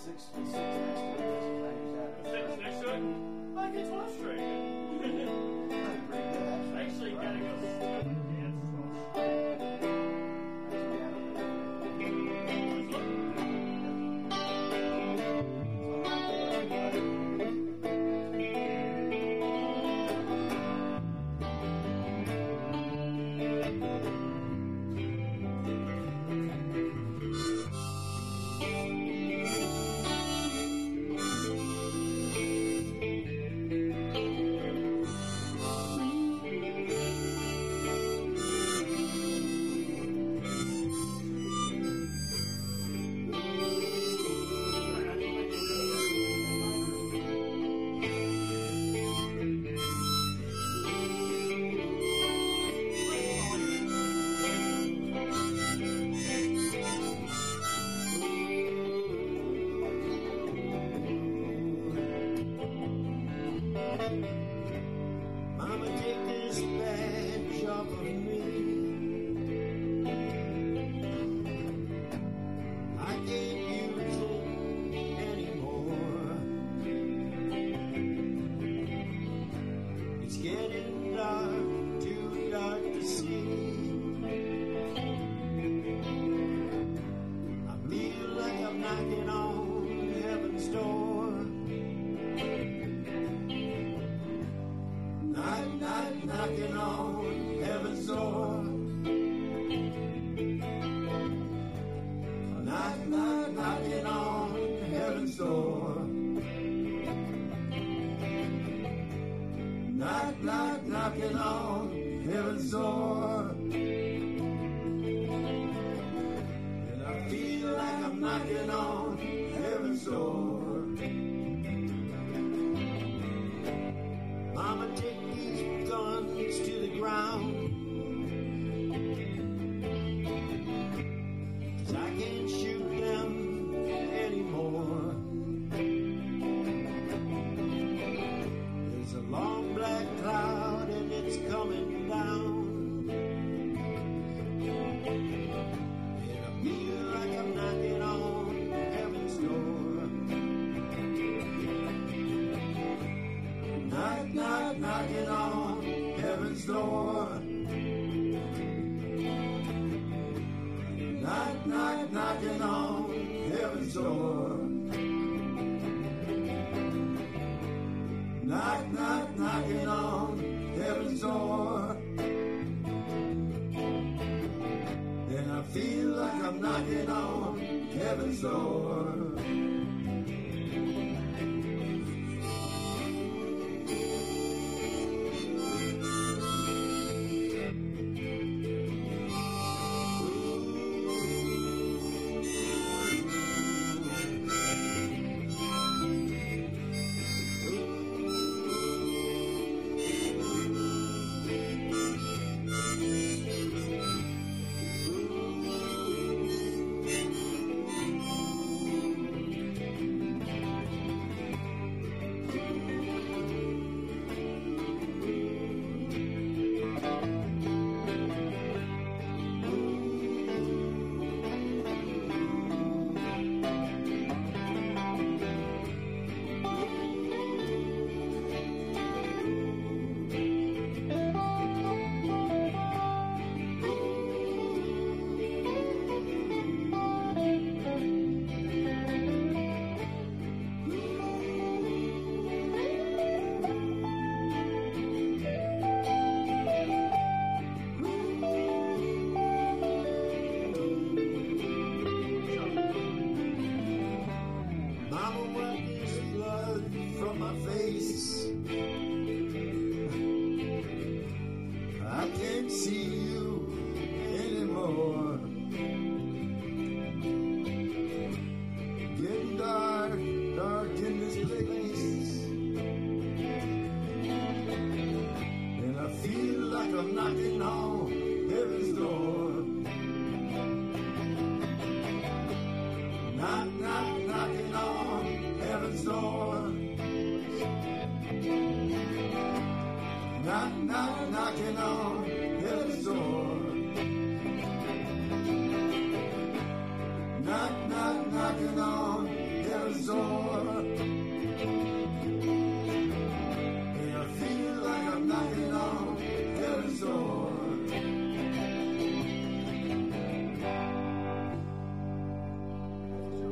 Six next to it. Six next to it? Like it's one string. Actually, gotta go dance as well. Mama, take this badge off of me. I can't use it anymore. It's getting dark, too dark to see. I feel like I'm knocking on heaven's door. Knocking on heaven's door. Knocking on heaven's door. Knocking on heaven's door. And I feel like I'm knocking on heaven's door. Mama, take these guns to the ground, 'cause I can't shoot them anymore. There's a long black cloud and it's coming down, and I feel like I'm knocking on heaven's door. Knocking on heaven's door. Knocking on heaven's door. Knocking on heaven's door. And I feel like I'm knocking on heaven's door. From my face, I can't see you anymore. Getting dark, dark in this place, and I feel like I'm knocking on heaven's door. Knocking on heaven's door. Knocking on